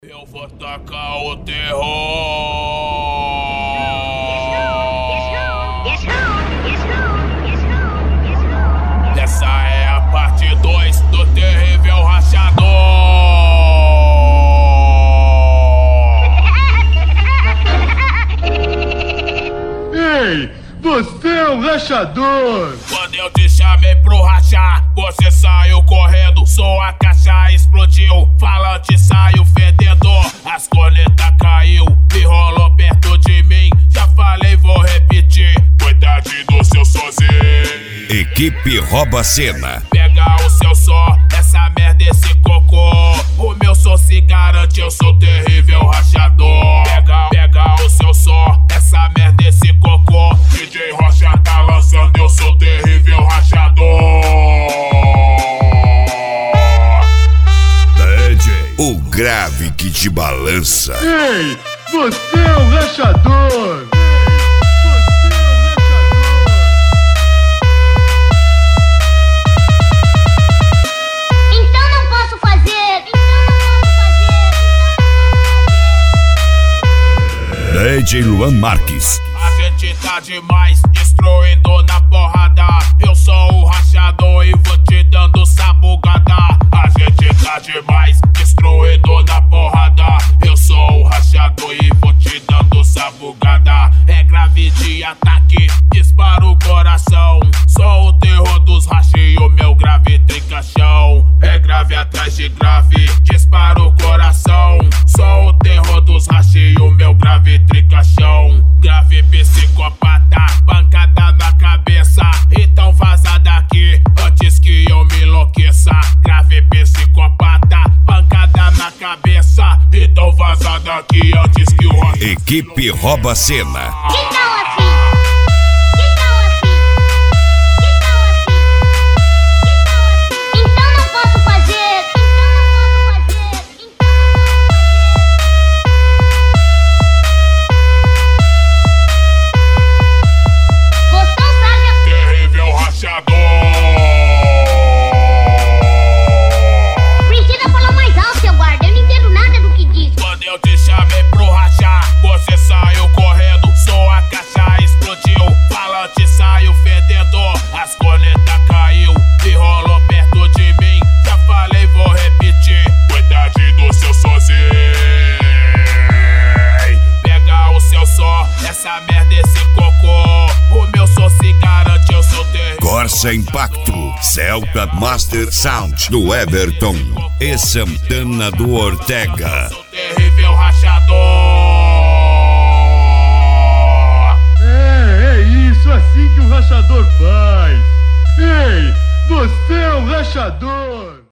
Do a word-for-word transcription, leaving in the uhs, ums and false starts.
Eu vou tacar o terror. Essa é a parte dois do terrível rachador. Ei, você é um rachador! Quando eu te chamei pro rachar, você saiu correndo. Sua caixa explodiu, falante saiu fededor. As cornetas caiu e rolou perto de mim. Já falei, vou repetir, cuidade do seu sozinho. Equipe Rouba Cena. Pega o seu só, essa merda, esse cocô. O meu som se garante, eu sou terrível rachador. Pega, pega o seu só, essa merda, esse cocô. D J Rocha tá lançando, eu sou terrível rachador. D J, o grave que te balança. Ei, você é um rachador! D J Luan Marques. A gente tá demais, destruindo na porrada. Eu sou o rachador e vou te dando sabugada. A gente tá demais, destruindo na porrada. Eu sou o rachador e vou te dando sabugada. É grave de ataque, dispara o coração. Sou o terror dos rachas e o meu grave trincachão. É grave atrás de grave, dispara o coração. Sou o terror dos rachas e o meu grave trincachão. Grave psicopata, pancada na cabeça. Então vaza daqui antes que eu me enlouqueça. Grave psicopata, pancada na cabeça. Então vaza daqui antes que o Equipe Rouba Cena. Corsa Impacto, Celta Master Sound do Everton e Santana do Ortega. Sou terrível rachador. É, é isso assim que o rachador faz. Ei, você é um rachador!